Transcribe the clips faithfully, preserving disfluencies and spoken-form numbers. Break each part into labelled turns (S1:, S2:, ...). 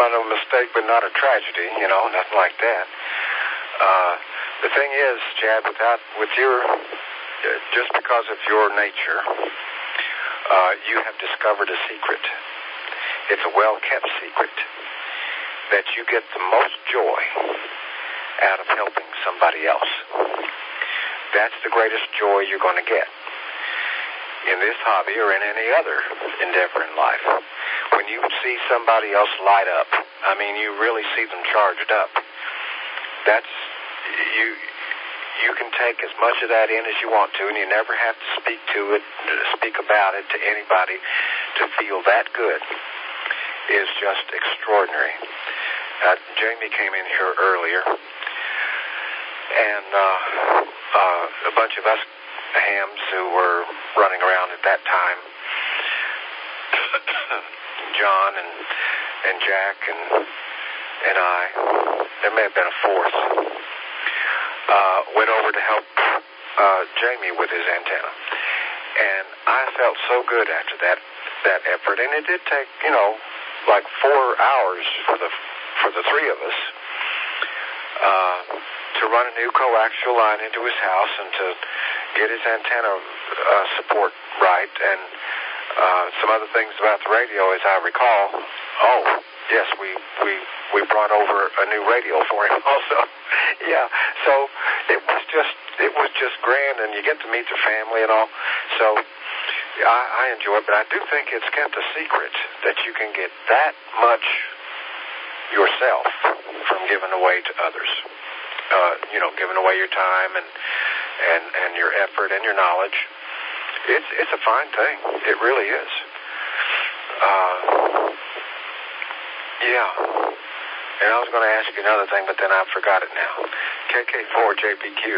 S1: somewhat of a mistake, but not a tragedy, you know, nothing like that. Uh, the thing is, Chad, without, with your, uh, just because of your nature, uh, you have discovered a secret. It's a well-kept secret that you get the most joy out of helping somebody else. That's the greatest joy you're going to get in this hobby or in any other endeavor in life. When you see somebody else light up, I mean, you really see them charged up. That's, you you can take as much of that in as you want to, and you never have to speak to it, speak about it to anybody. To feel that good is just extraordinary. Uh, Jamie came in here earlier, and uh, uh, a bunch of us hams who were running around at that time, John and and Jack and and I, there may have been a fourth, uh, went over to help uh, Jamie with his antenna. And I felt so good after that that effort, and it did take, you know, like four hours for the for the three of us uh, to run a new coaxial line into his house and to get his antenna uh, support right, and uh, some other things about the radio, as I recall. Oh, yes, we we we brought over a new radio for him also. Yeah, so it was just it was just grand, and you get to meet the family and all. So I, I enjoy it, but I do think it's kept a secret that you can get that much yourself from giving away to others. Uh, you know, giving away your time and and and your effort and your knowledge. It's it's a fine thing. It really is. Uh, yeah. And I was going to ask you another thing, but then I forgot it now. K K four J P Q.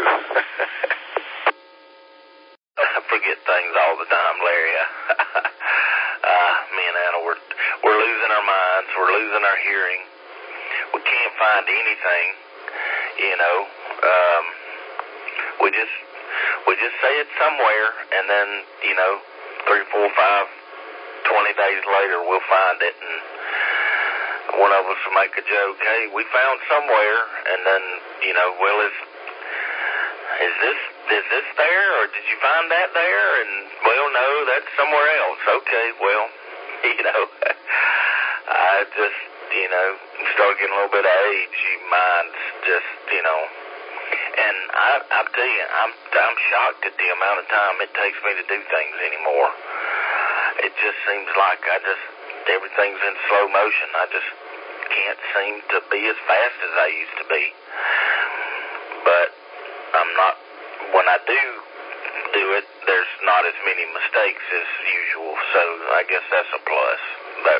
S2: I forget things all the time, Larry. uh, me and Anna, we're, we're losing our minds. We're losing our hearing. We can't find anything, you know. Um, we just we just say it somewhere, and then, you know, three, four, five, twenty days later, we'll find it, and one of us will make a joke, hey, we found somewhere, and then, you know, well, is, is this is this there, or did you find that there? And, well, no, that's somewhere else. Okay, well, you know, I just, you know, start getting a little bit of age, your mind's just, you know, and I, I'll tell you, I'm, I'm shocked at the amount of time it takes me to do things anymore. It just seems like I just, everything's in slow motion. I just can't seem to be as fast as I used to be. But I'm not, when I do do it, there's not as many mistakes as usual, so I guess that's a plus. But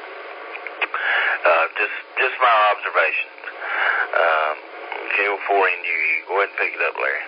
S2: uh, just just my observation. Um, K O four N U, you go ahead and pick it up, Larry.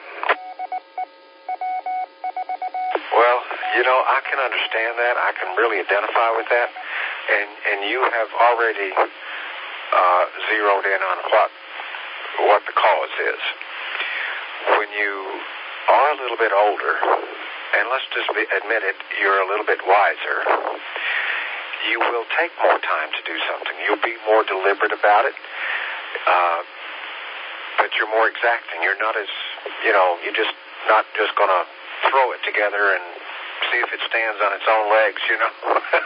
S1: Well, you know, I can understand that. I can really identify with that. And and you have already uh, zeroed in on what what the cause is. When you are a little bit older, and let's just be, admit it, you're a little bit wiser, you will take more time to do something. You'll be more deliberate about it, uh, but you're more exacting. You're not as, you know, you're just not just going to throw it together and see if it stands on its own legs, you know.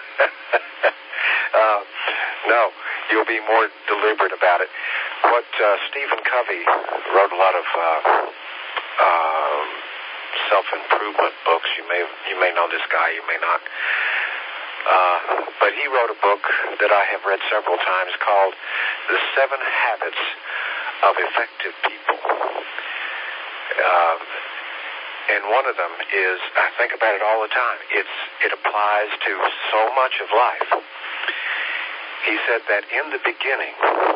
S1: uh, no, you'll be more deliberate about it. What uh, Stephen Covey wrote a lot of uh, uh, self-improvement books. You may you may know this guy, you may not. Uh, but he wrote a book that I have read several times called The Seven Habits of Effective People. Uh, and one of them is, I think about it all the time, it's it applies to so much of life. He said that in the beginning,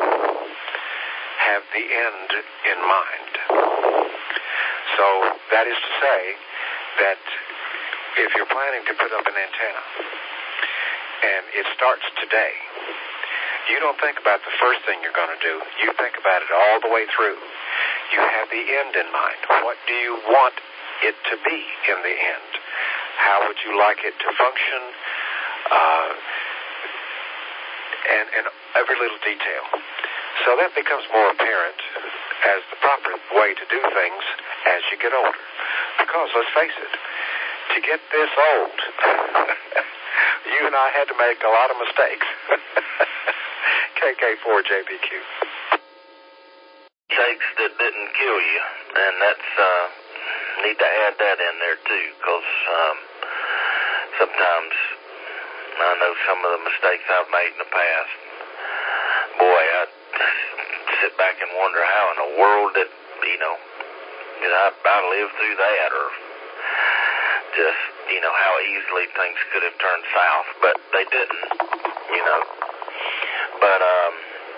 S1: have the end in mind. So that is to say that if you're planning to put up an antenna and it starts today, you don't think about the first thing you're going to do. You think about it all the way through. You have the end in mind. What do you want it to be in the end? How would you like it to function? Uh, and, and every little detail. So that becomes more apparent as the proper way to do things as you get older. Because, let's face it, to get this old, you and I had to make a lot of mistakes. K K four J B Q.
S2: Mistakes that didn't kill you, and that's, uh, need to add that in there too, because um, sometimes I know some of the mistakes I've made in the past. Boy, I sit back and wonder how in the world did, you know, did I, I live through that, or just, you know, how easily things could have turned south, but they didn't, you know. But, um,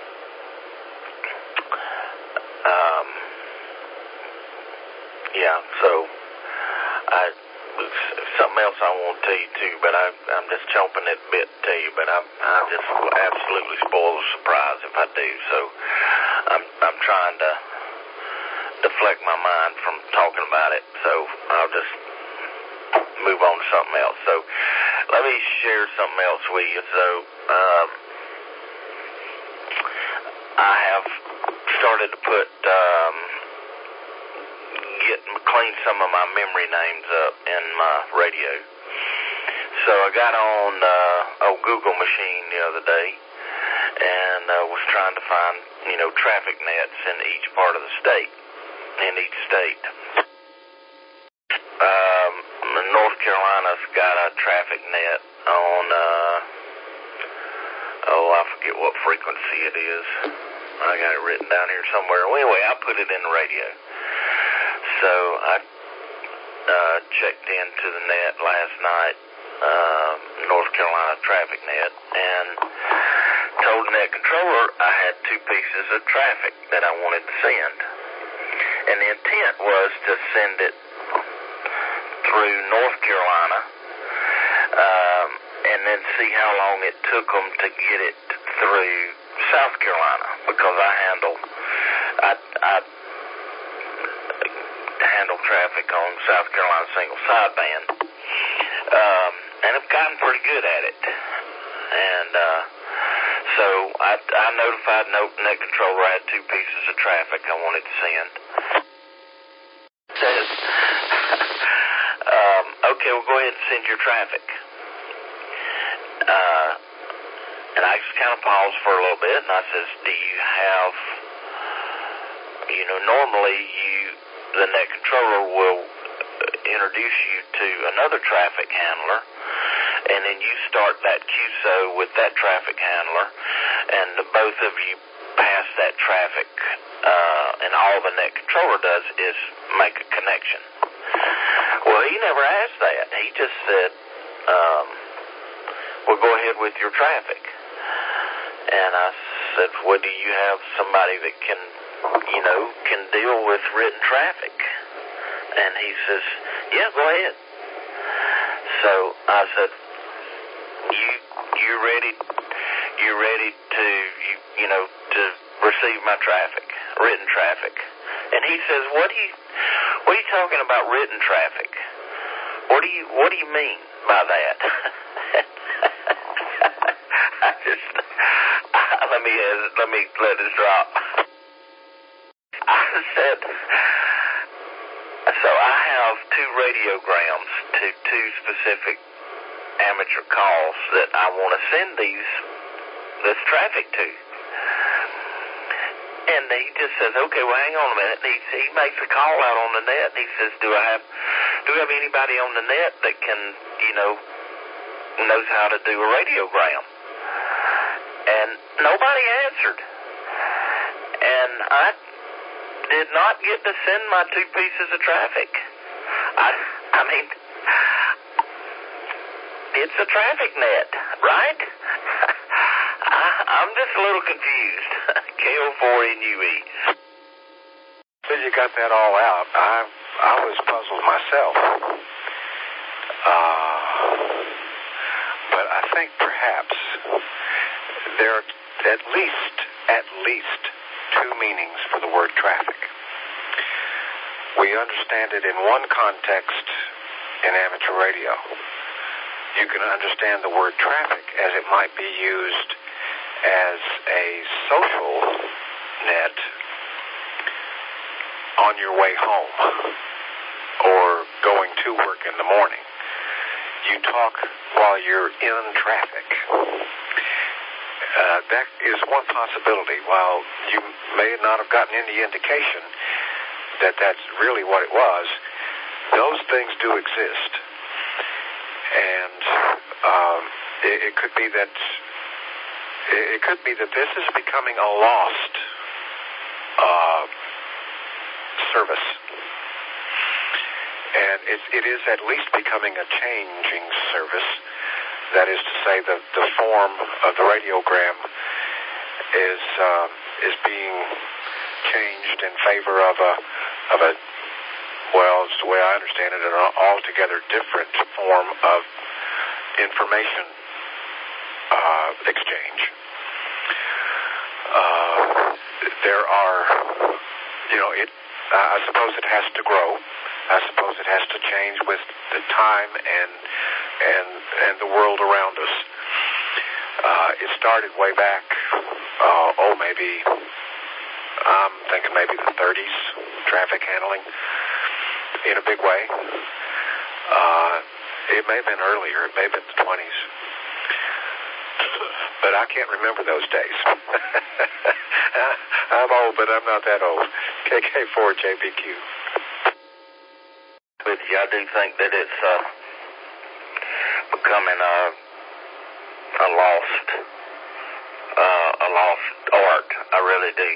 S2: um, yeah, so I, something else I want to tell you too, but I, I'm just chomping at the bit to tell you, but I, I just absolutely spoil the surprise if I do, so I'm, I'm trying to deflect my mind from talking about it, so I'll just move on to something else. So let me share something else with you. So um, I have started to put um, get clean some of my memory names up in my radio. So I got on uh, a Google machine the other day and uh, was trying to find, you know, traffic nets in each part of the state, in each state. Um, North Carolina's got a traffic net on, uh, oh, I forget what frequency it is. I got it written down here somewhere. Well, anyway, I put it in the radio. So I uh, checked into the net last night, uh, North Carolina traffic net, and told the net controller I had two pieces of traffic that I wanted to send. And the intent was to send it through North Carolina, um, and then see how long it took them to get it through South Carolina, because I handle, I, I handle traffic on South Carolina single sideband, um, and I've gotten pretty good at it. And uh, so I, I notified Net Controller I had two pieces of traffic I wanted to send. It says, um, okay, well, go ahead and send your traffic. Uh, and I just kind of paused for a little bit, and I says, do you have, you know, normally you, the Net Controller will introduce you to another traffic handler, and then you start that Q S O with that traffic handler, and the both of you pass that traffic, uh, and all the Net Controller does is make a connection. Well, he never asked that. He just said, um, well, go ahead with your traffic. And I said, well, do you have somebody that can, you know, can deal with written traffic? And he says, yeah, go ahead. So I said, you, you ready, you ready to, you, you know, to receive my traffic, written traffic? And he says, what do you, what are you talking about written traffic? What do you, what do you mean by that? I just, let me, let me let this drop. I said, so I have two radiograms to two specific amateur calls that I want to send these, this traffic to. And he just says, okay, well, hang on a minute. And he, he makes a call out on the net, and he says, do I have, do we have anybody on the net that can, you know, knows how to do a radiogram? And nobody answered. And I did not get to send my two pieces of traffic. I, I mean, it's a traffic net, right? I, I'm just a little confused. K O four N U E.
S1: When you got that all out, I I was puzzled myself. Uh, but I think perhaps there are at least, at least two meanings for the word traffic. We understand it in one context in amateur radio. You can understand the word traffic as it might be used as a social net on your way home or going to work in the morning. You talk while you're in traffic. Uh, that is one possibility. While you may not have gotten any indication that that's really what it was, those things do exist. And um, it, it could be that it could be that this is becoming a lost uh, service. And it, it is at least becoming a changing service. That is to say, the, the form of the radiogram is uh, is being changed in favor of a of a well, it's the way I understand it, an altogether different form of information uh, exchange. Uh, there are, you know, it. Uh, I suppose it has to grow. I suppose it has to change with the time and and and the world around us. Uh, it started way back, uh, oh, maybe, I'm thinking maybe the thirties, traffic handling, in a big way. Uh, it may have been earlier. It may have been the twenties. But I can't remember those days. I'm old, but I'm not that old. K K four J B Q.
S2: With you, I do think that it's uh, becoming a, a lost, uh, a lost art. I really do.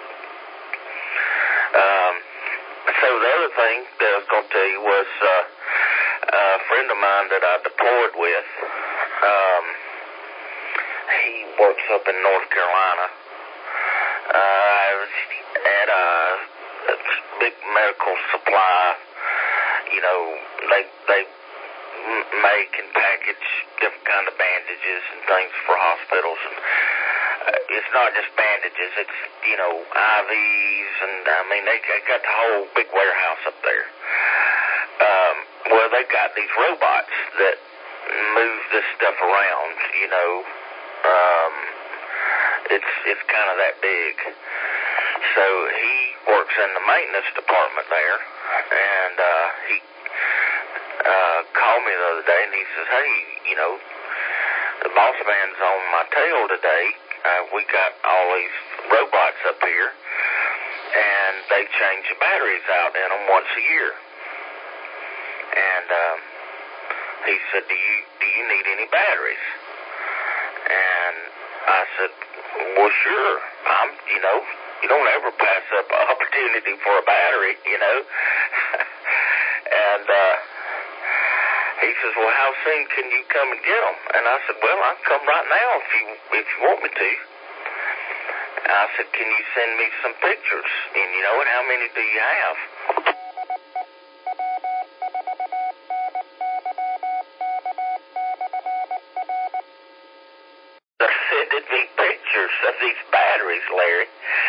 S2: Um, so the other thing that I was going to tell you was uh, a friend of mine that I deployed with. Um, he works up in North Carolina. Uh, I was at a, a big medical supply. You know, they they make and package different kind of bandages and things for hospitals. And uh, it's not just bandages; it's you know I Vs, and I mean they, they got the whole big warehouse up there. Um, well, they got these robots that move this stuff around. You know, um, it's it's kind of that big. So he works in the maintenance department there, and uh, he uh, called me the other day, and he says, hey, you know, the boss man's on my tail today. Uh, we got all these robots up here, and they change the batteries out in them once a year. And um, he said, do you, do you need any batteries? And I said, well, sure. I'm, you know, you don't ever pass up an opportunity for a battery, you know. And uh, he says, well, how soon can you come and get them? And I said, well, I'll come right now if you if you want me to. And I said, can you send me some pictures? And you know, and how many do you have? They're sending me pictures of these batteries, Larry.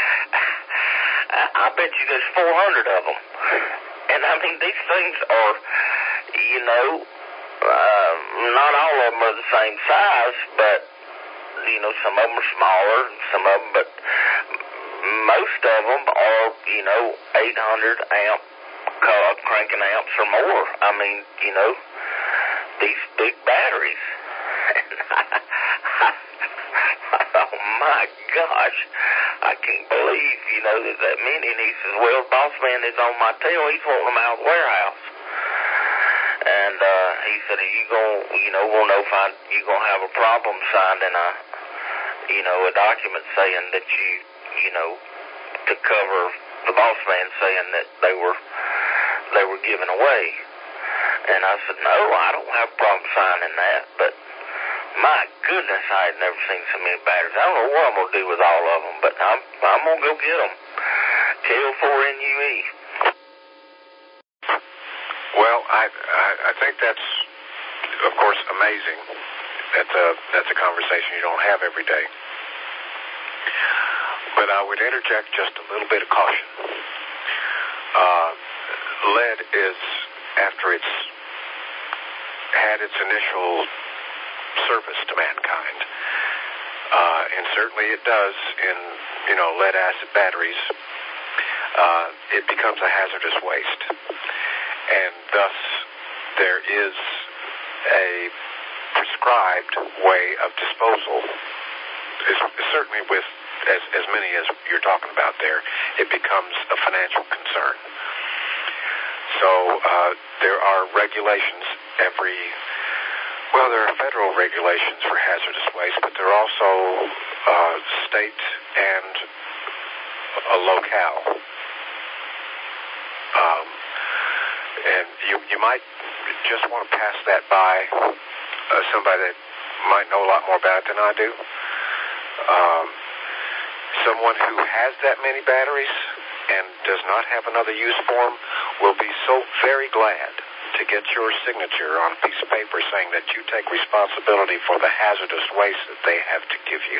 S2: I bet you there's four hundred of them. And I mean, these things are, you know, uh, not all of them are the same size, but, you know, some of them are smaller, some of them, but most of them are, you know, eight hundred amp cranking amps or more. I mean, you know, these big batteries. Oh, my gosh. I can't believe, you know, there's that many. And he says, well, boss man is on my tail. He's wanting them out of the warehouse. And uh, he said, are you going to, you know, we'll know if I, you going to have a problem signing a, you know, a document saying that you, you know, to cover the boss man saying that they were, they were given away. And I said, no, I don't have a problem signing that, but my goodness, I had never seen so many batteries. I don't know what I'm going to do with all of them, but I'm, I'm going to go get them. K L four N U E.
S1: Well, I, I I think that's, of course, amazing. That's a, that's a conversation you don't have every day. But I would interject just a little bit of caution. Uh, lead is, after it's had its initial service to mankind, uh, and certainly it does in, you know, lead-acid batteries, uh, it becomes a hazardous waste. And thus, there is a prescribed way of disposal. It's, certainly with as, as many as you're talking about there, it becomes a financial concern. So uh, there are regulations every, well, there are federal regulations for hazardous waste, but there are also uh, state and a locale. Um, and you, you might just want to pass that by uh, somebody that might know a lot more about it than I do. Um, someone who has that many batteries and does not have another use for them will be so very glad to get your signature on a piece of paper saying that you take responsibility for the hazardous waste that they have to give you.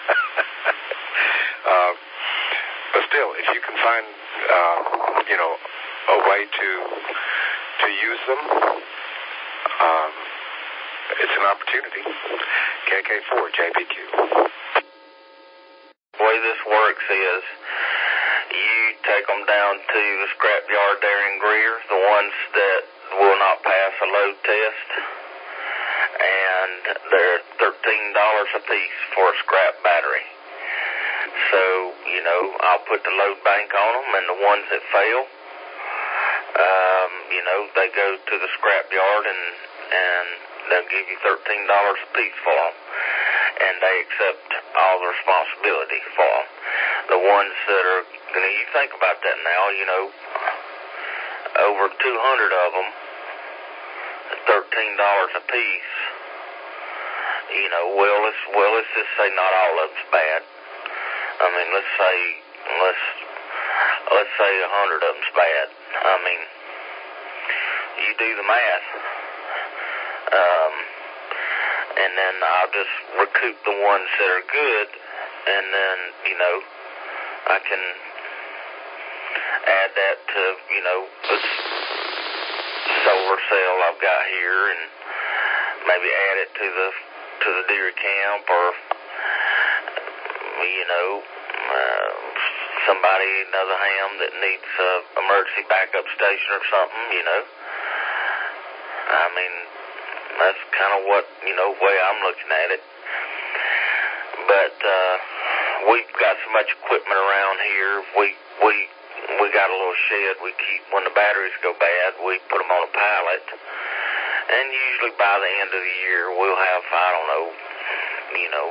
S1: uh, but still, if you can find, uh, you know, a way to to use them, um, it's an opportunity. K K four J B Q.
S2: The way this works is you take them down to the scrapyard there in Greer, the ones that will not pass a load test, and they're thirteen dollars a piece for a scrap battery. So, you know, I'll put the load bank on them, and the ones that fail, um, you know, they go to the scrapyard, and, and they'll give you thirteen dollars a piece for them. And they accept all the responsibility for them. The ones that are, you know, you think about that now, you know, over two hundred of them, thirteen dollars a piece, you know, well, let's, well, let's just say not all of them's bad. I mean, let's say, let's, let's say a hundred of them's bad. I mean, you do the math. Um, and then I'll just recoup the ones that are good, and then, you know, I can add that to, you know, the solar cell I've got here, and maybe add it to the to the deer camp, or, you know, uh, somebody, another ham that needs a emergency backup station or something, you know. I mean, that's kind of what, you know, way I'm looking at it. But uh, we've got so much equipment around here. We we we got a little shed we keep when the batteries go bad. We put them on a pallet, and usually by the end of the year we'll have, I don't know, you know,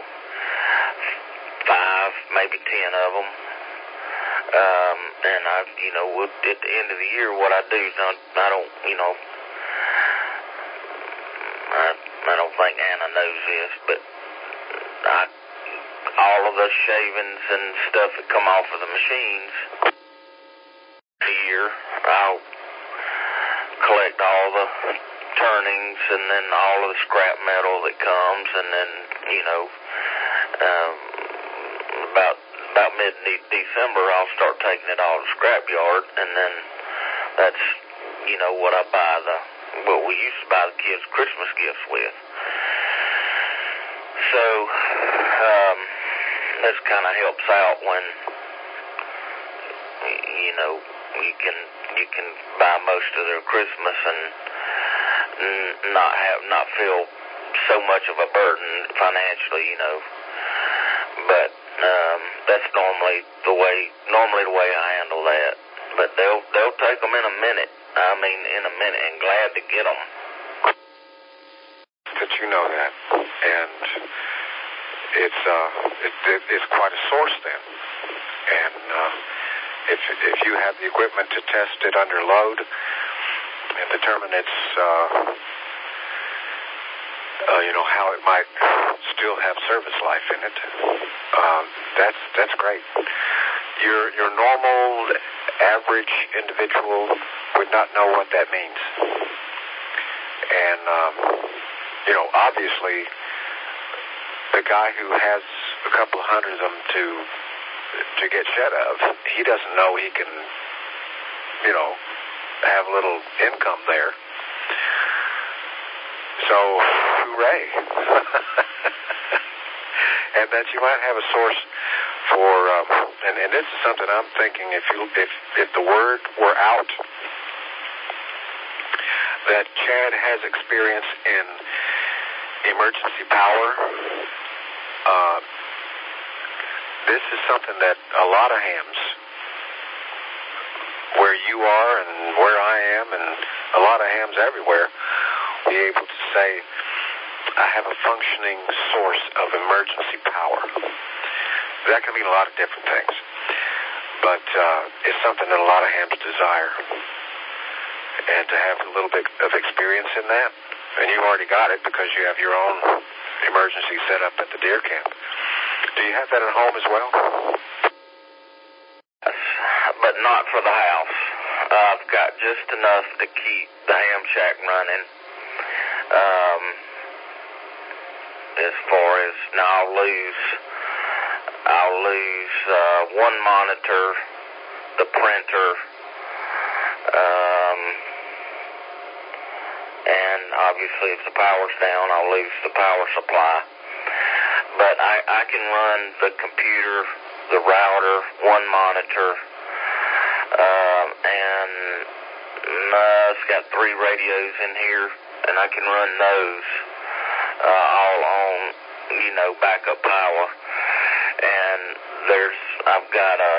S2: five, maybe ten of them. Um, and I, you know, at the end of the year, what I do is I, I don't, you know. I, I don't think Anna knows this, but I, all of the shavings and stuff that come off of the machines here, I'll collect all the turnings and then all of the scrap metal that comes, and then, you know, um, about about mid-December, I'll start taking it all to the scrapyard, and then that's, you know, what I buy the what we used to buy the kids Christmas gifts with. So, um, this kind of helps out when, you know, you can you can buy most of their Christmas and not have not feel so much of a burden financially, you know. But um, that's normally the way normally the way I handle that. But they'll they'll take them in a minute. I mean, in a minute, and glad to get them.
S1: That you know that, and it's uh, it, it, it's quite a source then. And uh, if if you have the equipment to test it under load and determine its, uh, uh, you know, how it might still have service life in it, uh, that's that's great. Your your normal average individual would not know what that means. And, um, you know, obviously, the guy who has a couple of hundred of them to to get shed of, he doesn't know he can, you know, have a little income there. So, hooray. and that you might have a source for, um, and, and this is something I'm thinking, if you if if the word were out that Chad has experience in emergency power, uh, this is something that a lot of hams, where you are and where I am, and a lot of hams everywhere, be able to say, I have a functioning source of emergency power. That can mean a lot of different things, but uh, it's something that a lot of hams desire. And to have a little bit of experience in that, and you've already got it because you have your own emergency set up at the deer camp. Do you have that at home as well?
S2: But not for the house. I've got just enough to keep the ham shack running. Um, as far as, now I'll lose, I'll lose uh, one monitor, the printer, um, and obviously if the power's down, I'll lose the power supply. But I, I can run the computer, the router, one monitor, um, and uh, it's got three radios in here, and I can run those uh, all on, you know, backup power. And there's, I've got a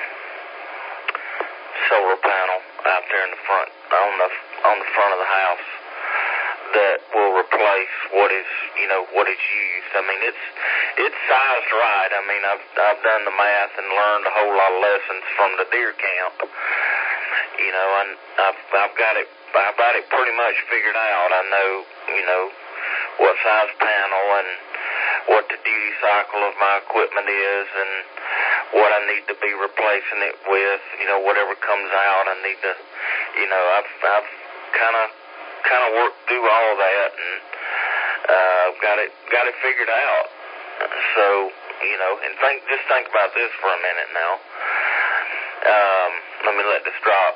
S2: solar panel out there in the front, on the on the front of the house, that will replace what is, you know, what is used. I mean, it's it's sized right. I mean, I've I've done the math and learned a whole lot of lessons from the deer camp. You know, and I've I've got it I've got it pretty much figured out. I know, you know, what size panel and what the duty cycle of my equipment is, and what I need to be replacing it with. You know, whatever comes out, I need to, you know, I've I've kind of kind of worked through all that, and uh, got it got it figured out. So, you know, and think just think about this for a minute now. Um, let me let this drop.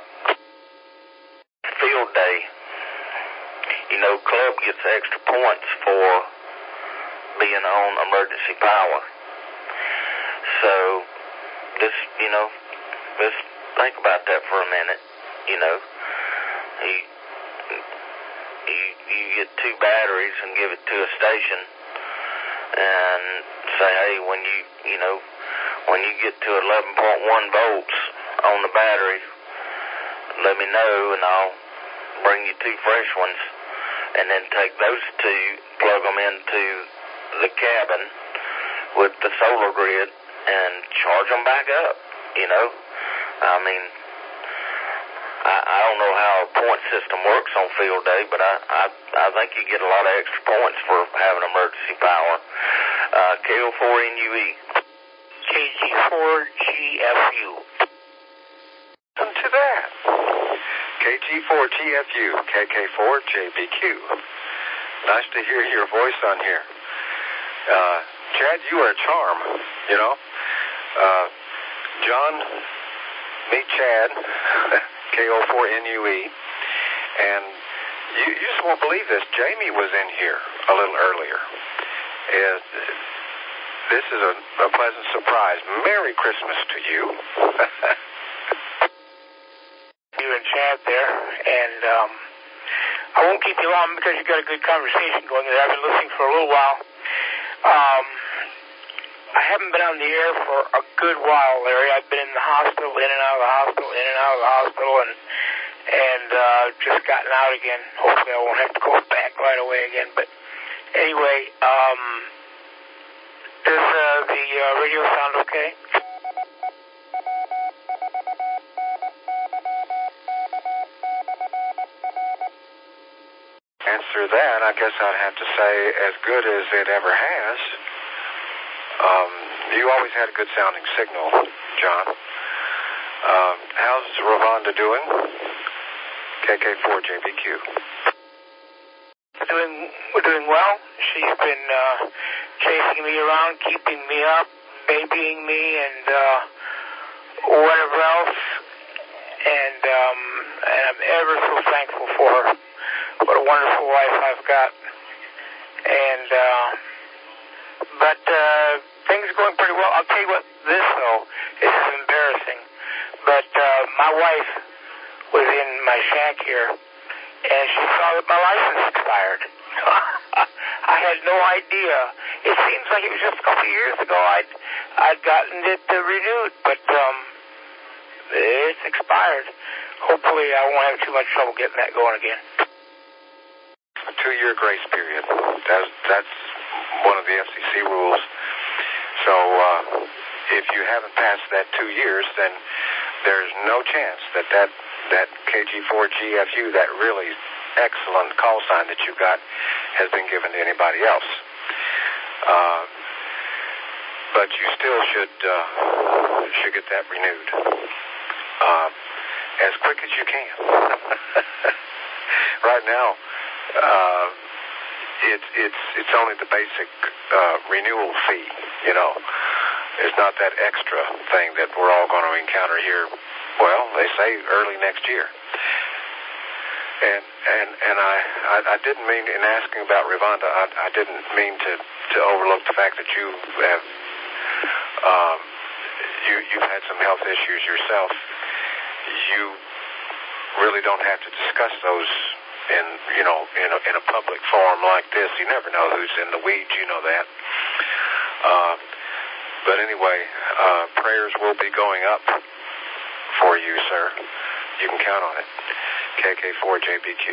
S2: Field day. You know, club gets extra points for being on emergency power. So, just, you know, just think about that for a minute. You know, you, you, you get two batteries and give it to a station and say, hey, when you, you know, when you get to eleven point one volts on the battery, let me know and I'll bring you two fresh ones. And then take those two, plug them into the cabin with the solar grid and charge them back up, you know. I mean, I, I don't know how a point system works on field day, but I, I, I think you get a lot of extra points for having emergency power. Uh, K O four N U E.
S3: K G four G F U.
S1: Listen to that. K G four T F U, K K four J B Q. Nice to hear your voice on here. Uh, Chad, you are a charm, you know. Uh, John, meet Chad, K O four N U E. And you, you just won't believe this. Jamie was in here a little earlier. And this is a, a pleasant surprise. Merry Christmas to you.
S3: You and Chad there, and um, I won't keep you long because you've got a good conversation going there. I've been listening for a little while. Um, I haven't been on the air for a good while, Larry. I've been in the hospital, in and out of the hospital, in and out of the hospital, and and uh, just gotten out again. Hopefully I won't have to go back right away again. But anyway, um, does uh, the uh, radio sound okay?
S1: Answer that, I guess I'd have to say as good as it ever has. Um, you always had a good sounding signal, John. Um, how's Ravonda doing? K K four J B Q.
S3: We're doing, we're doing well. She's been uh, chasing me around, keeping me up, babying me, and uh, whatever else. And um, and I'm ever so thankful for her. What a wonderful wife I've got. And, uh, but, uh, everything's going pretty well. I'll tell you what, this, though, this is embarrassing. But uh, my wife was in my shack here, and she saw that my license expired. I had no idea. It seems like it was just a couple of years ago I'd, I'd gotten it uh, renewed, but um, it's expired. Hopefully I won't have too much trouble getting that going again.
S1: A two-year grace period. That's, that's one of the F C C rules. So uh, if you haven't passed that two years, then there's no chance that that, that K G four G F U, that really excellent call sign that you got, has been given to anybody else. Uh, but you still should uh, should get that renewed uh, as quick as you can. Right now, uh, it, it's it's only the basic uh, renewal fee. You know, it's not that extra thing that we're all going to encounter here. Well, they say early next year. And and and I, I, I didn't mean, in asking about Rivanda, I, I didn't mean to, to overlook the fact that you have um, you you've had some health issues yourself. You really don't have to discuss those in you know in a, in a public forum like this. You never know who's in the weeds. You know that. Uh, but anyway, uh, prayers will be going up for you, sir. You can count on it. K K four J B Q.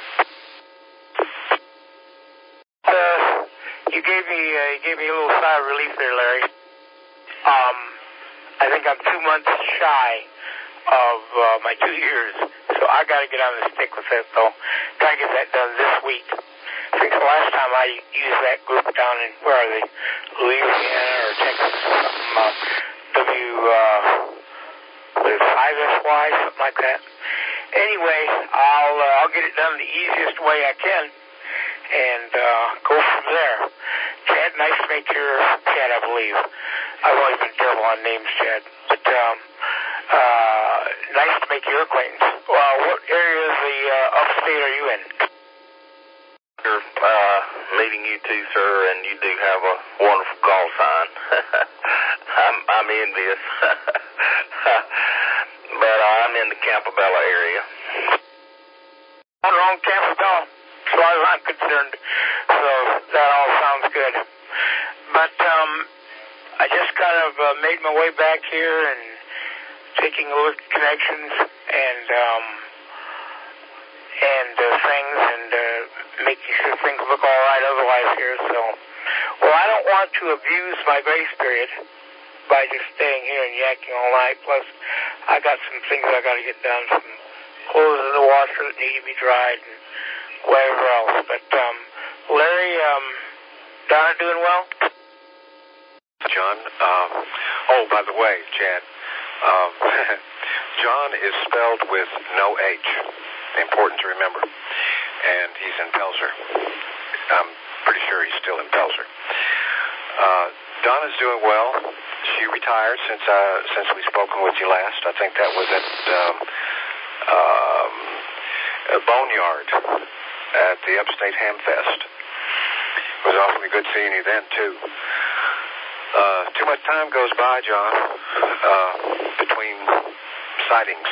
S3: Uh, you gave me uh, you gave me a little sigh of relief there, Larry. Um, I think I'm two months shy of uh, my two years, so I got to get on the stick with it, though. Got to get that done this week. I think the last time I used that group down in, where are they, Louisiana or Texas or something, uh, W uh, five S Y, something like that. Anyway, I'll uh, I'll get it done the easiest way I can, and uh, go from there. Chad, nice to make your Chad, I believe. I've always been terrible on names, Chad, but um, uh, nice to make your acquaintance. Uh, what area of the uh, upstate are you in?
S2: Uh, meeting you too, sir, and you do have a wonderful call sign. I'm I'm envious. But uh, I'm in the Campobello area.
S3: Wrong Campobello, as far as I'm concerned. So that all sounds good. But um, I just kind of uh, made my way back here and taking a look at connections and um, and uh, things and uh, making sure things look all right otherwise here. So, well, I don't want to abuse my grace period by just staying here and yakking all night. Plus, I got some things I got to get done, some clothes in the washer that need to be dried and whatever else. But, um, Larry, um, Donna doing well?
S1: John, um, oh, by the way, Chad, um, John is spelled with no H. Important to remember. And he's in Pelzer. I'm pretty sure he's still in Pelzer. Uh, Donna's doing well. She retired since uh, since we've spoken with you last. I think that was at um, um, a Boneyard at the Upstate Hamfest. It was awfully good seeing you then, too. Uh, too much time goes by, John, uh, between sightings.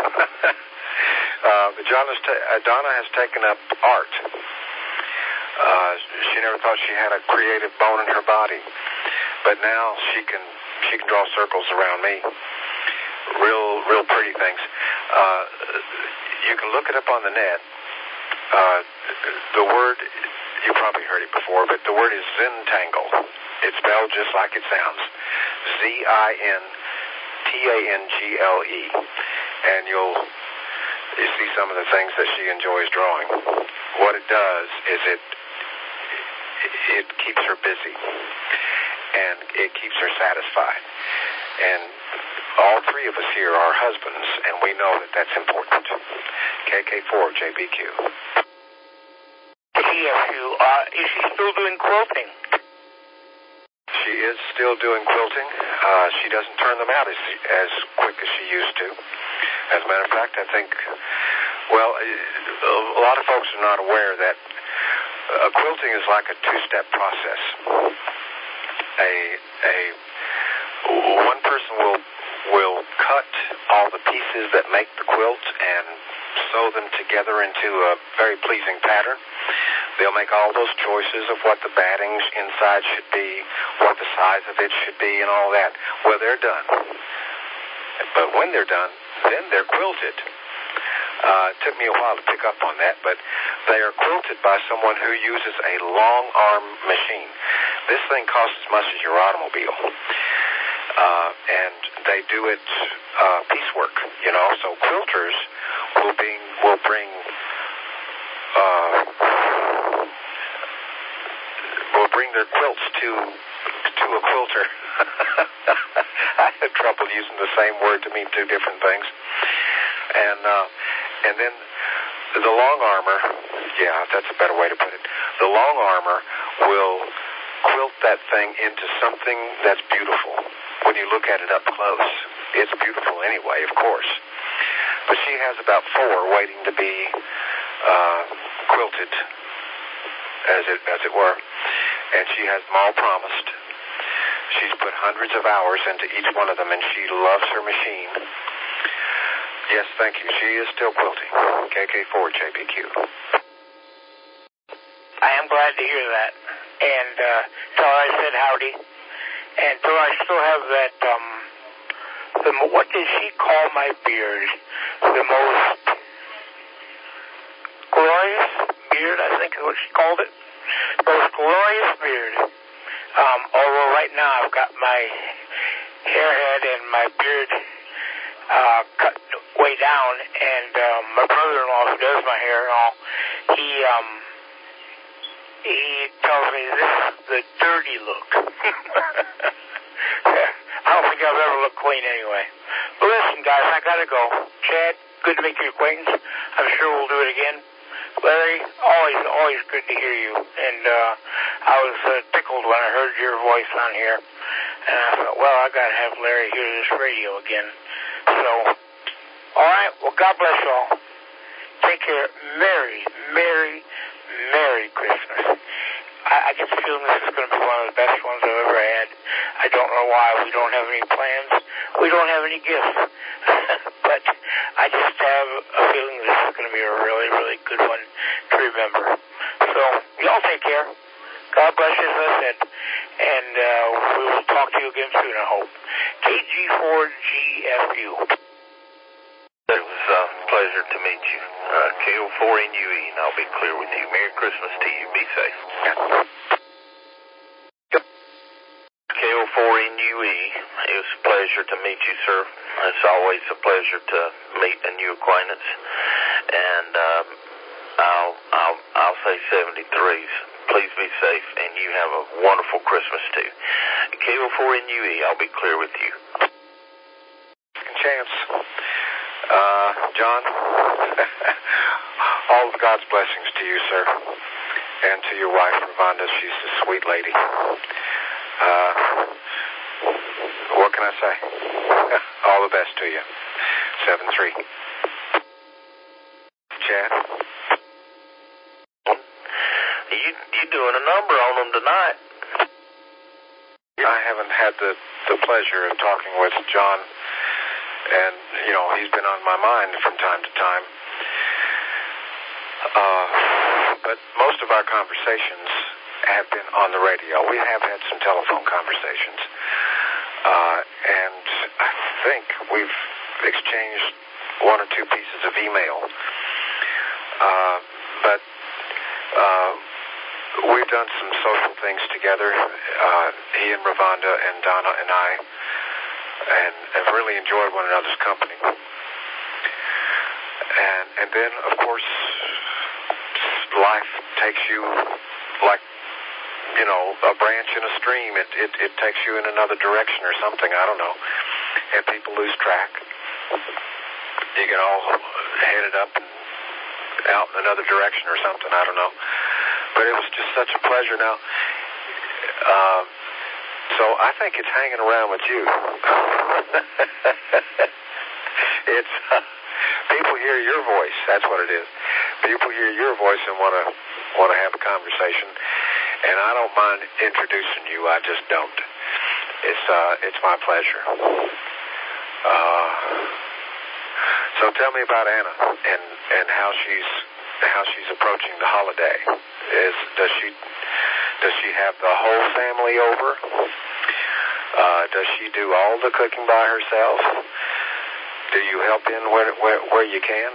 S1: uh, but John has ta- uh, Donna has taken up art. Uh, she never thought she had a creative bone in her body, but now she can she can draw circles around me. Real, real pretty things. Uh, you can look it up on the net. Uh, the word, you probably heard it before, but the word is Zentangle. It's spelled just like it sounds. Z I N T A N G L E. And you'll you see some of the things that she enjoys drawing. What it does is it it keeps her busy, and it keeps her satisfied. And all three of us here are husbands, and we know that that's important. K K four J B Q.
S3: T F U, uh, is she still doing quilting?
S1: She is still doing quilting. Uh, she doesn't turn them out as as quick as she used to. As a matter of fact, I think, well, a lot of folks are not aware that uh, quilting is like a two-step process. a a one person will will cut all the pieces that make the quilt and sew them together into a very pleasing pattern. They'll make all those choices of what the battings inside should be, what the size of it should be, and all that. Well, they're done. But when they're done, then they're quilted. Uh, it took me a while to pick up on that, but they are quilted by someone who uses a long arm machine. This thing costs as much as your automobile. Uh, and they do it uh, piecework, you know. So quilters will bring will bring uh, will bring their quilts to to a quilter. I had trouble using the same word to mean two different things. And uh, and then the long armor, yeah, that's a better way to put it. The long armor will quilt that thing into something that's beautiful. When you look at it up close, it's beautiful anyway, of course. But she has about four waiting to be uh, quilted, as it as it were, and she has them all promised. She's put hundreds of hours into each one of them, and she loves her machine. Yes, thank you. She is still quilting. K K four J B Q.
S3: I am glad to hear that. And uh, tell her I said howdy. And so I still have that, um, the, what did she call my beard? The most glorious beard, I think is what she called it. Most glorious beard. Um, although right now I've got my hairhead and my beard uh, cut way down, and um, my brother-in-law who does my hair and all, he, um, he tells me this is the dirty look. I don't think I've ever looked clean anyway. But listen, guys, I gotta go. Chad, good to make your acquaintance. I'm sure we'll do it again. Larry, always, always good to hear you. And uh, I was uh, tickled when I heard your voice on here. And I thought, well, I gotta have Larry hear this radio again. So, all right. Well, God bless you all. Take care. Merry, Merry, Merry Christmas. I, I get the feeling this is going to be one of the best ones I've ever had. I don't know why. We don't have any plans. We don't have any gifts. But I just have a feeling this is going to be a really, really good one to remember. So, y'all take care. God bless you, as I said. And uh, we will talk to you again soon, I hope. K G four G F U.
S2: It was a pleasure to meet you. Uh, K O four N U E, and I'll be clear with you. Merry Christmas to you. Be safe. K O four N U E, it was a pleasure to meet you, sir. It's always a pleasure to meet a new acquaintance. And um, I'll, I'll, I'll say seventy-threes. Please be safe, and you have a wonderful Christmas, too. K O four N U E, I'll be clear with you.
S1: Chance. Uh, John, all of God's blessings to you, sir, and to your wife, Ravonda. She's a sweet lady. Uh, what can I say? All the best to you. seven three. Chad?
S2: You, you doing a number on them tonight.
S1: I haven't had the, the pleasure of talking with John. And, you know, he's been on my mind from time to time. Uh, but most of our conversations have been on the radio. We have had some telephone conversations. Uh, and I think we've exchanged one or two pieces of email. Uh, but uh, we've done some social things together. Uh, he and Ravonda and Donna and I. And have really enjoyed one another's company. And and then, of course, life takes you like, you know, a branch in a stream. It, it, it takes you in another direction or something. I don't know. And people lose track. You get all headed up and out in another direction or something. I don't know. But it was just such a pleasure. Now, uh, so I think it's hanging around with you. It's uh, people hear your voice. That's what it is. People hear your voice and want to want to have a conversation. And I don't mind introducing you. I just don't. it's uh, it's my pleasure. Uh, so tell me about Anna and and how she's how she's approaching the holiday. Is does she does she have the whole family over? Uh, does she do all the cooking by herself? Do you help in where where, where you can?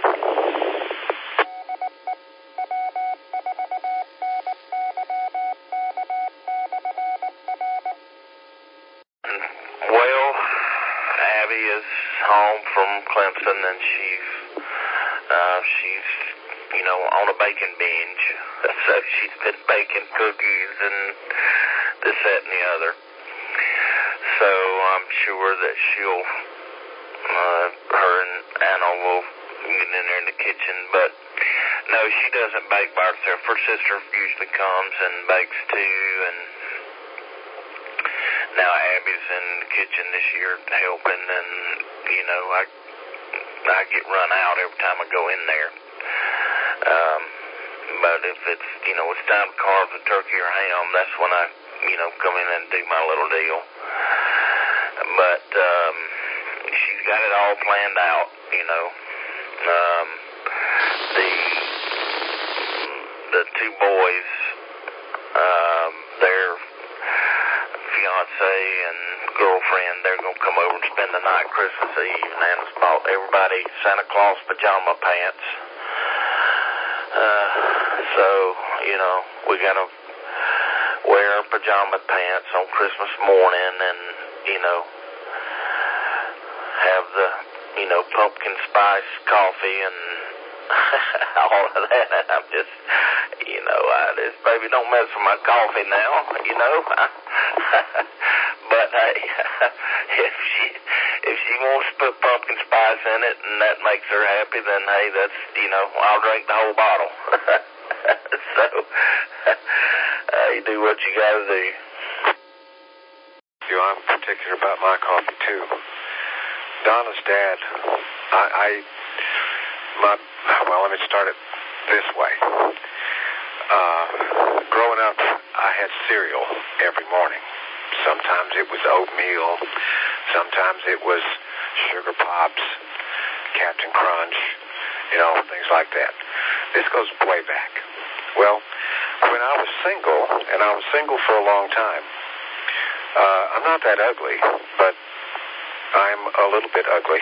S2: Well, Abby is home from Clemson, and she's uh, she's you know on a baking binge. So she's been baking cookies and this, that, and the other. So I'm sure that she'll, uh, her and Anna will get in there in the kitchen. But no, she doesn't bake by herself. Her sister usually comes and bakes too. And now Abby's in the kitchen this year helping, and you know I I get run out every time I go in there. Um, but if it's you know it's time to carve the turkey or ham, that's when I you know come in and do my little deal. But um, she's got it all planned out, you know. Um, the the two boys, um, their fiance and girlfriend, they're gonna come over and spend the night Christmas Eve. And Anna's bought everybody Santa Claus pajama pants. Uh, so you know we gotta wear our pajama pants on Christmas morning, and you know, have the, you know, pumpkin spice coffee and all of that. And I'm just, you know, I just, baby, don't mess with my coffee now, you know. But hey, if she if she wants to put pumpkin spice in it and that makes her happy, then hey, that's, you know, I'll drink the whole bottle. So, uh, you do what you gotta do.
S1: You know, I'm particular about my coffee too. Donna's dad, I, I, my, well, let me start it this way. Uh, growing up, I had cereal every morning. Sometimes it was oatmeal. Sometimes it was Sugar Pops, Captain Crunch, you know, things like that. This goes way back. Well, when I was single, and I was single for a long time, Uh, I'm not that ugly, but I'm a little bit ugly.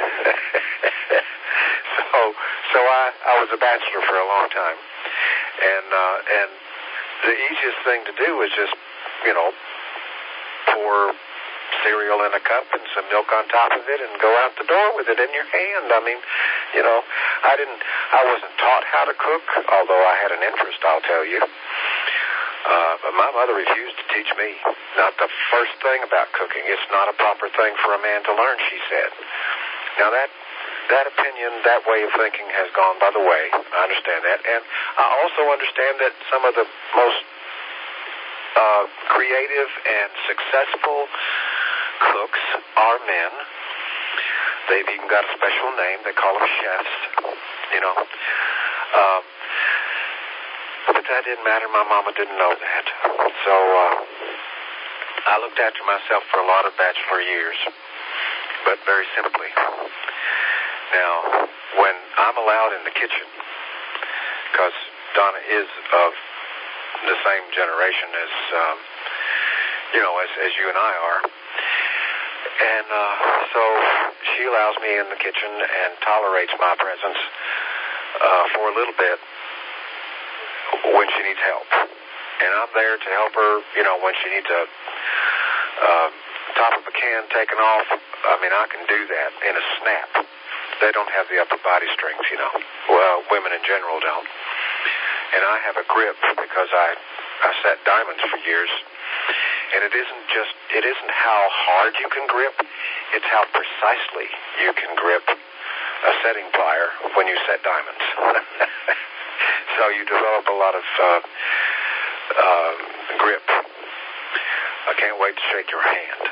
S1: so, so I, I was a bachelor for a long time, and uh, and the easiest thing to do was just, you know, pour cereal in a cup and some milk on top of it, and go out the door with it in your hand. I mean, you know, I didn't, I wasn't taught how to cook, although I had an interest, I'll tell you. Uh, but my mother refused to teach me. Not the first thing about cooking. It's not a proper thing for a man to learn, she said. Now that that opinion, that way of thinking has gone by the way. I understand that. And I also understand that some of the most uh, creative and successful cooks are men. They've even got a special name. They call them chefs, you know. Uh, But that didn't matter. My mama didn't know that. So uh, I looked after myself for a lot of bachelor years, but very simply. Now, when I'm allowed in the kitchen, because Donna is of the same generation as, um, you know, as, as you and I are, and uh, so she allows me in the kitchen and tolerates my presence uh, for a little bit when she needs help. And I'm there to help her, you know, when she needs a uh, top of a can taken off. I mean, I can do that in a snap. They don't have the upper body strength, you know. Well, women in general don't. And I have a grip because I, I set diamonds for years. And it isn't just, it isn't how hard you can grip, it's how precisely you can grip a setting plier when you set diamonds. So you develop a lot of uh, uh, grip. I can't wait to shake your hand.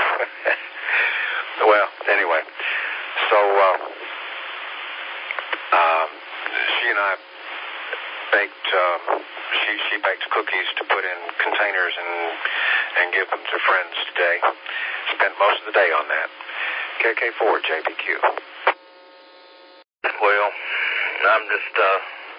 S1: Well, anyway, so uh, um, she and I baked, um, she, she baked cookies to put in containers and, and give them to friends today. Spent most of the day on that. K K four J B Q.
S2: Well, I'm just, uh,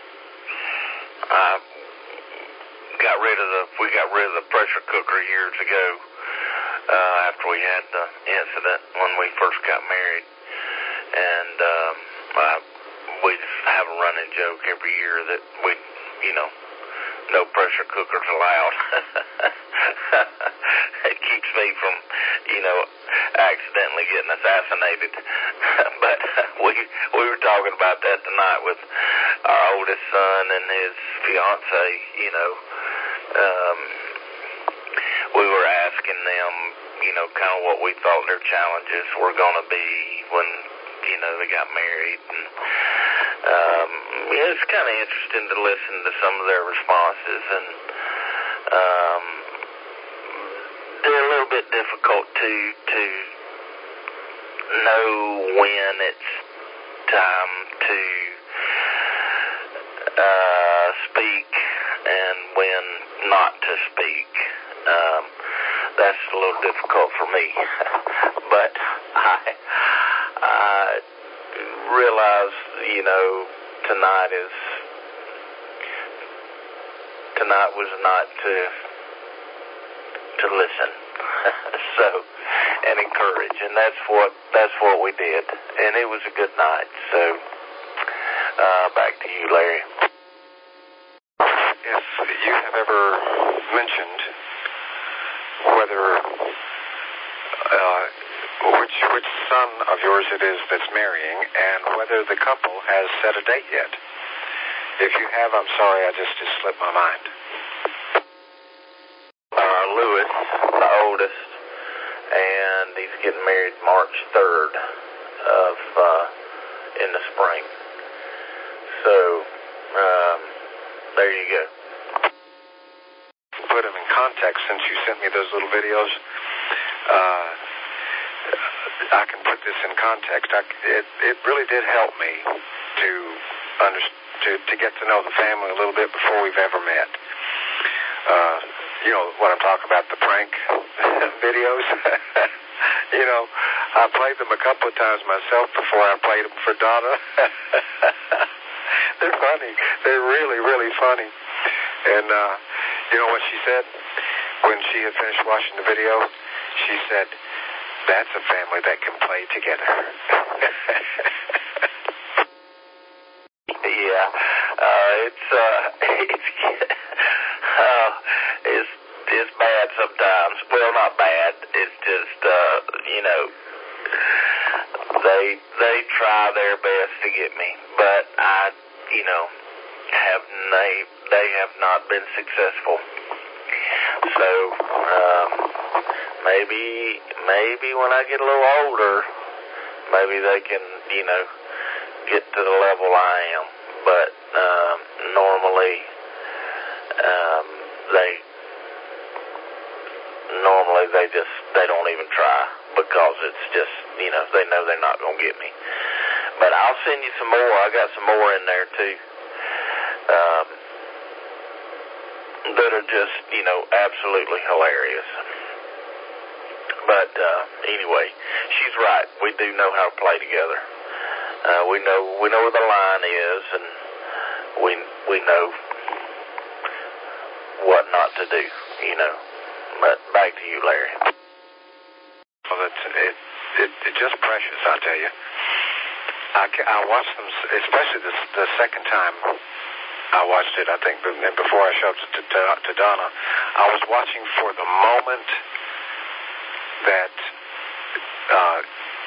S2: I got rid of the, we got rid of the pressure cooker years ago, uh, after we had the incident when we first got married. And, um, I, we just have a running joke every year that we, you know, no pressure cookers allowed. It keeps me from, you know, accidentally getting assassinated. But we we were talking about that tonight with our oldest son and his fiance. You know, um, we were asking them, you know, kind of what we thought their challenges were going to be when, you know, they got married. And um, yeah, it's kind of interesting to listen to some of their responses, and um, they're a little bit difficult to to know when it's time to uh, speak and when not to speak. Um, that's a little difficult for me, but I I realize, you know, tonight is tonight was not to to listen, so and encourage, and that's what that's what we did, and it was a good night. So uh, back to you, Larry.
S1: If you have ever mentioned whether uh, which which son of yours it is that's marrying, and whether the couple has set a date yet. If you have, I'm sorry, I just, just slipped my mind.
S2: Uh, Lewis, the oldest, and he's getting married March third of uh, in the spring. So um, there you go.
S1: Put them in context since you sent me those little videos. Uh, I can put this in context. I, it it really did help me to under, to to get to know the family a little bit before we've ever met. Uh, you know what I'm talking about, the prank videos. You know, I played them a couple of times myself before I played them for Donna. They're funny. They're really, really funny. And uh, you know what she said when she had finished watching the video? She said, "That's a family that can play together."
S2: Yeah, uh, it's uh, it's uh, it's it's bad sometimes. Well, not bad. It's just uh, you know, they they try their best to get me, but I, you know, have they they have not been successful. So um, maybe maybe when I get a little older, maybe they can, you know, get to the level I am. But um, normally um, they normally they just they don't even try, because it's just, you know, they know they're not gonna get me. But I'll send you some more. I got some more in there too. Um, that are just, you know, absolutely hilarious. But uh, anyway, she's right. We do know how to play together. Uh, we know we know where the line is, and we we know what not to do. You know. But back to you, Larry.
S1: Well, it's it, it, it just precious, I tell you. I, I watched them, especially the the second time I watched it, I think, before I showed it to, to, to Donna. I was watching for the moment that uh,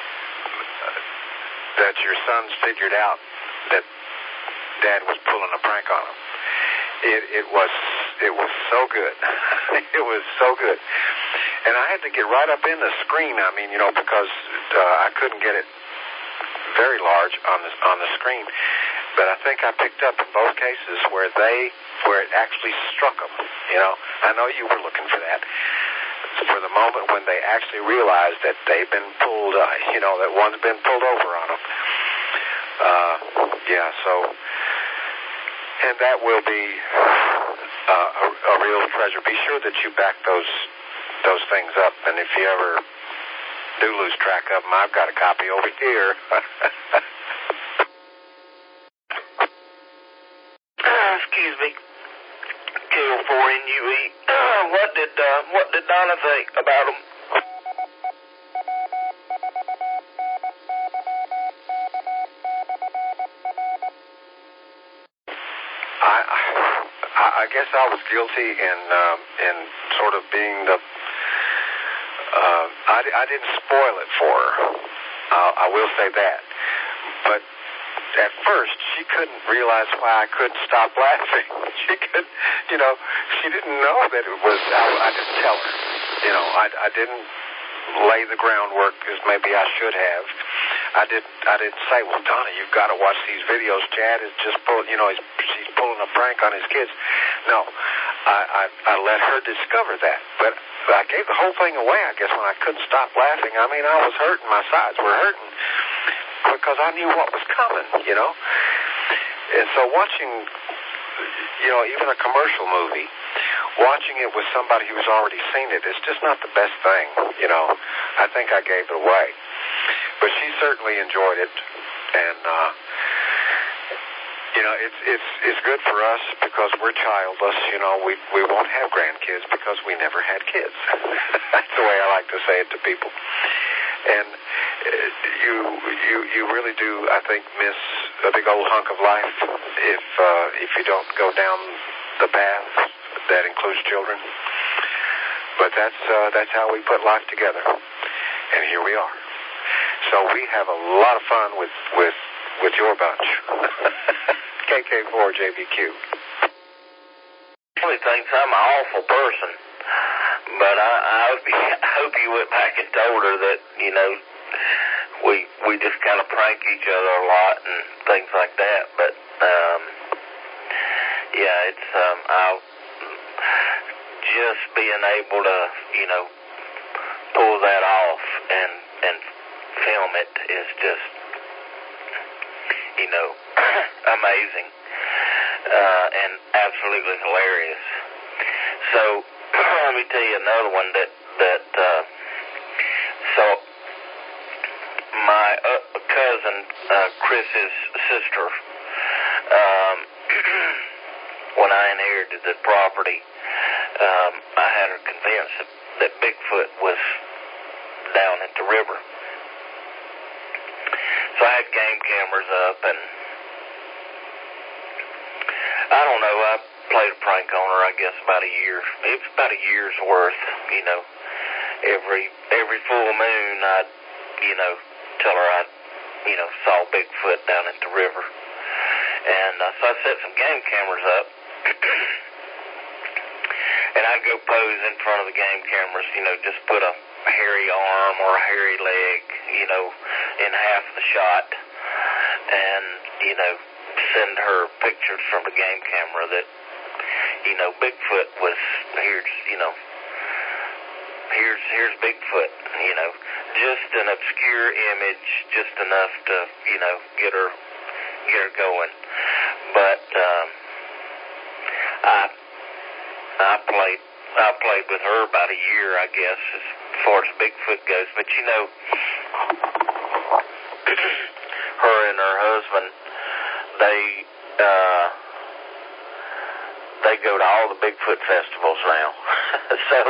S1: that your sons figured out that Dad was pulling a prank on him. It it was it was so good. It was so good, and I had to get right up in the screen. I mean, you know, because uh, I couldn't get it very large on the on the screen. But I think I picked up in both cases where they, where it actually struck them, you know. I know you were looking for that. For the moment when they actually realized that they've been pulled, uh, you know, that one's been pulled over on them. Uh, yeah, so and that will be uh, a, a real treasure. Be sure that you back those those things up, and if you ever do lose track of them, I've got a copy over here.
S2: Excuse me. K O four N U E. What did uh, what did Donna think about them?
S1: I, I I guess I was guilty in um, in sort of being the. Uh, I, I didn't spoil it for her. Uh, I will say that, but. At first, she couldn't realize why I couldn't stop laughing. She could, you know, she didn't know that it was, I, I didn't tell her. You know, I, I didn't lay the groundwork as maybe I should have. I didn't, I didn't say, well, Donna, you've got to watch these videos. Chad is just pulling, you know, he's, she's pulling a prank on his kids. No, I, I, I let her discover that. But I gave the whole thing away, I guess, when I couldn't stop laughing. I mean, I was hurting. My sides were hurting. Because I knew what was coming, you know. And so watching, you know, even a commercial movie, watching it with somebody who's already seen it, it's just not the best thing, you know. I think I gave it away. But she certainly enjoyed it. And, uh, you know, it's it's it's good for us because we're childless, you know. We, we won't have grandkids because we never had kids. That's the way I like to say it to people. And you you you really do, I think, miss a big old hunk of life if uh, if you don't go down the path that includes children. But that's uh, that's how we put life together, and here we are. So we have a lot of fun with with with your bunch. K K four J B Q.
S2: He thinks I'm an awful person. But I, I, hope he, I hope he went back and told her that, you know, we we just kind of prank each other a lot and things like that. But, um, yeah, it's, um, I'll, just being able to, you know, pull that off and, and film it is just, you know, amazing, uh, and absolutely hilarious. So, let me tell you another one that, that, uh, so, my uh, cousin, uh, Chris's sister, um, when I inherited the property, um, I had her convinced that, that Bigfoot was down at the river. So I had game cameras up, and I don't know, I played a prank on her, I guess, about a year. It was about a year's worth, you know. Every every full moon, I'd, you know, tell her I, you know, saw Bigfoot down at the river. And uh, so I set some game cameras up, and I'd go pose in front of the game cameras, you know, just put a hairy arm or a hairy leg, you know, in half the shot, and, you know, send her pictures from the game camera that, you know, Bigfoot was, here's, you know, here's here's Bigfoot, you know, just an obscure image, just enough to, you know, get her get her going. But um, I I played I played with her about a year, I guess, as far as Bigfoot goes. But you know, her and her husband, they uh, they go to all the Bigfoot festivals now. So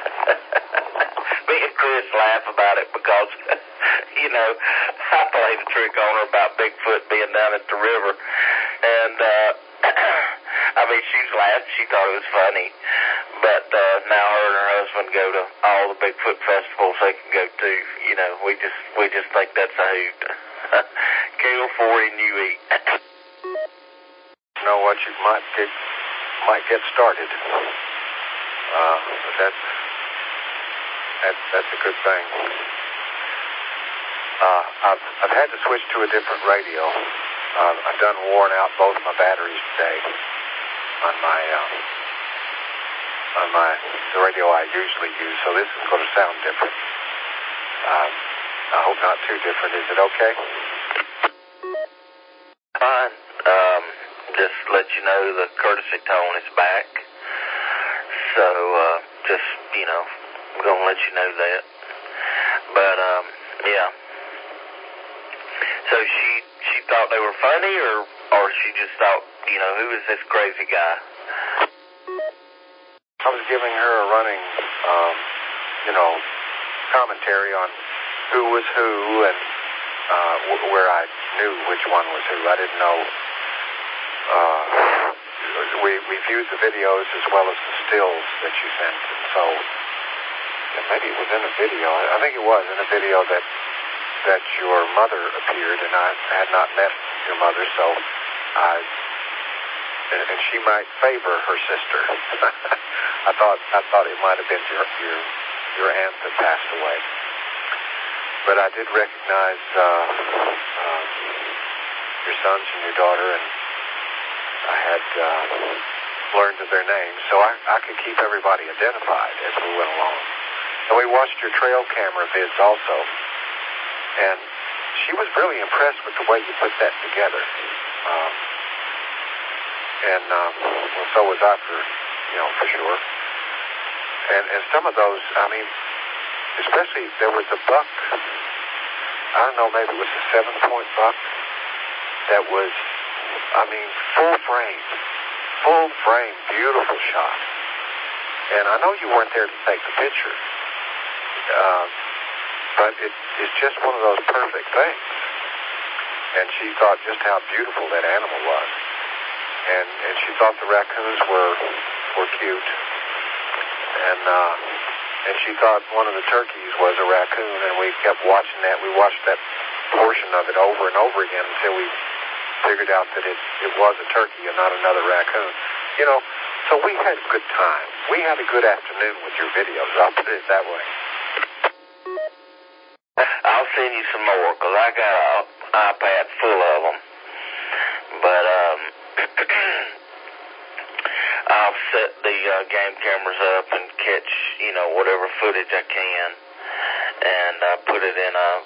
S2: me and Chris laugh about it because, you know, I played a trick on her about Bigfoot being down at the river. And, uh, I mean, she's laughed. She thought it was funny. But uh, now her and her husband go to all the Bigfoot festivals they can go to. You know, we just we just think that's a hoot. K O four N U E.
S1: You know what? You might get might get started. Uh, but that's that's that's a good thing. Uh, I've I've had to switch to a different radio. Uh, I've done worn out both my batteries today on my uh, on my the radio I usually use, so this is going to sound different. Um, I hope not too different. Is it okay?
S2: Fine. Um, just let you know the courtesy tone is back. So, uh, just, you know, I'm going to let you know that. But, um, yeah. So she she thought they were funny, or, or she just thought, you know, who is this crazy guy?
S1: I was giving her a running, um, you know, commentary on who was who and uh, w- where I knew which one was who. I didn't know. Uh, we, we viewed the videos as well as the stills that you sent, and so yeah, maybe it was in a video. I, I think it was in a video that that your mother appeared, and I had not met your mother, so I, and, and she might favor her sister. I thought I thought it might have been your your your aunt that passed away, but I did recognize uh, uh, your sons and your daughter, and I had uh, learned of their names, so I, I could keep everybody identified as we went along. And we watched your trail camera vids also. And she was really impressed with the way you put that together. Um, and, um, well, so was I for, you know, for sure. And, and some of those, I mean, especially there was a buck, I don't know, maybe it was a seven-point buck that was, I mean, full frame, full frame, beautiful shot. And I know you weren't there to take the picture. Uh, But it, it's just one of those perfect things. And she thought just how beautiful that animal was. And and she thought the raccoons were were cute. And uh, and she thought one of the turkeys was a raccoon. And we kept watching that. We watched that portion of it over and over again until we figured out that it, it was a turkey and not another raccoon. You know, so we had a good time. We had a good afternoon with your videos. I'll put it that way.
S2: I'll send you some more, because I got an iPad full of them. But um, I'll set the uh, game cameras up and catch, you know, whatever footage I can. And I put it in a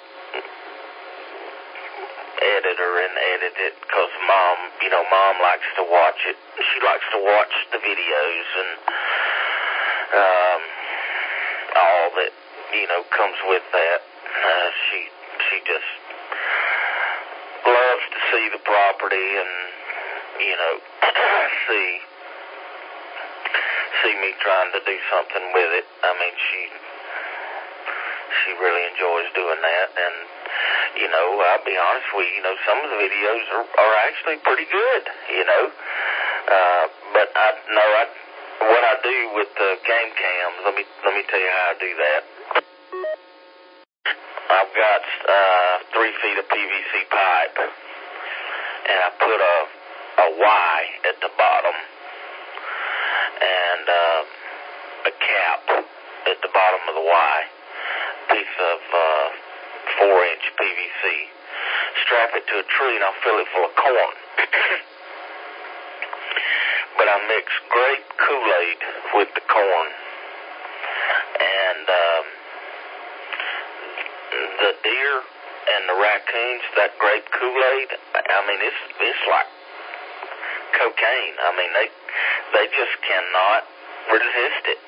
S2: editor and edit it, because Mom, you know, Mom likes to watch it. She likes to watch the videos and um, all that, you know, comes with that. Uh, she she just loves to see the property and, you know, see see me trying to do something with it. I mean, she she really enjoys doing that. And, you know, I'll be honest with you, you know, some of the videos are, are actually pretty good, you know. Uh, but I know I, what I do with the game cams, let me, let me tell you how I do that. I've got uh, three feet of P V C pipe, and I put a, a Y at the bottom, and uh, a cap at the bottom of the Y, piece of uh, four-inch P V C. Strap it to a tree, and I'll fill it full of corn. But I mix grape Kool-Aid with the corn, and um, the deer and the raccoons, that grape Kool-Aid, I mean, it's it's like cocaine. I mean, they they just cannot resist it.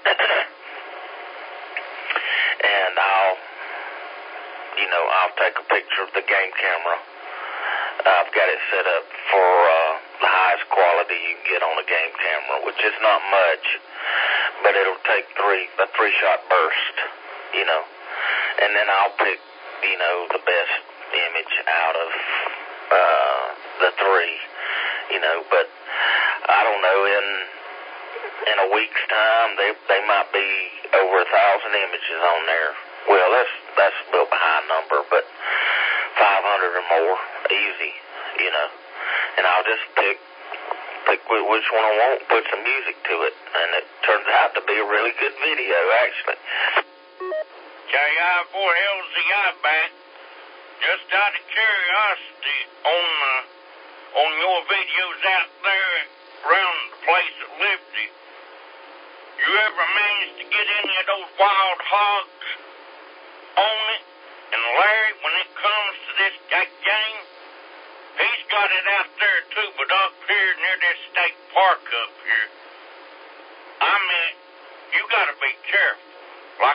S2: And I'll, you know, I'll take a picture of the game camera. I've got it set up for uh, the highest quality you can get on a game camera, which is not much, but it'll take three a three-shot burst, you know. And then I'll pick, you know, the best image out of uh, the three, you know. But I don't know, in in a week's time, they they might be over a thousand images on there. Well, that's that's a little behind number, but five hundred or more, easy, you know. And I'll just pick pick which one I want, put some music to it, and it turns out to be a really good video, actually.
S4: K I four L Z I back. Just out of curiosity, on uh, on your videos out there around the place at Liberty, you ever managed to get any of those wild hogs on it? And Larry, when it comes to this game, he's got it out there too, but up here near this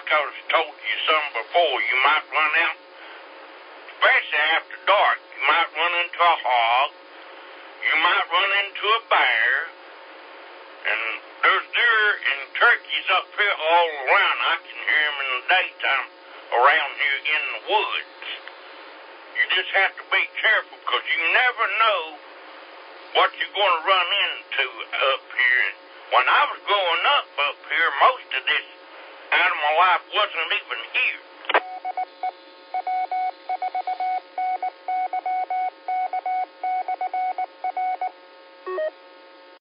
S4: like I was told you some before, you might run out, especially after dark. You might run into a hog. You might run into a bear. And there's deer and turkeys up here all around. I can hear them in the daytime around here in the woods. You just have to be careful because you never know what you're going to run into up here. When I was growing up up here, most of this animal life wasn't even here.